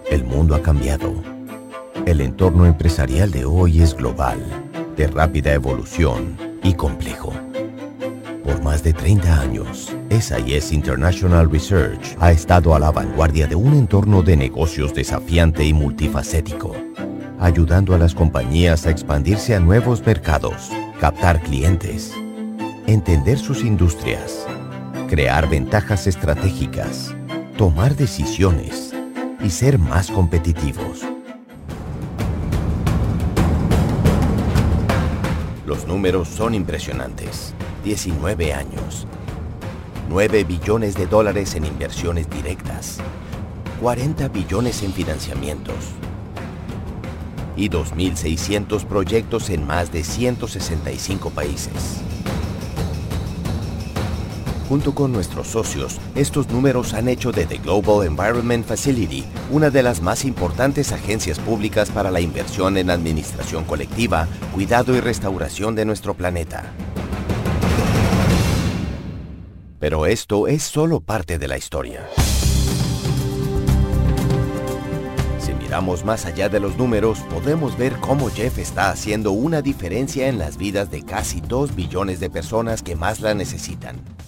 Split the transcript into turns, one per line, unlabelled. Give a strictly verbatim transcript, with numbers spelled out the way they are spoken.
El mundo ha cambiado. El entorno empresarial de hoy es global, de rápida evolución y complejo. Por más de treinta años, S I S International Research ha estado a la vanguardia de un entorno de negocios desafiante y multifacético, ayudando a las compañías a expandirse a nuevos mercados, captar clientes, entender sus industrias, crear ventajas estratégicas, tomar decisiones y ser más competitivos. Los números son impresionantes. diecinueve años, nueve billones de dólares en inversiones directas, cuarenta billones en financiamientos y dos mil seiscientos proyectos en más de ciento sesenta y cinco países. Junto con nuestros socios, estos números han hecho de The Global Environment Facility una de las más importantes agencias públicas para la inversión en administración colectiva, cuidado y restauración de nuestro planeta. Pero esto es solo parte de la historia. Si miramos más allá de los números, podemos ver cómo Jeff está haciendo una diferencia en las vidas de casi dos billones de personas que más la necesitan.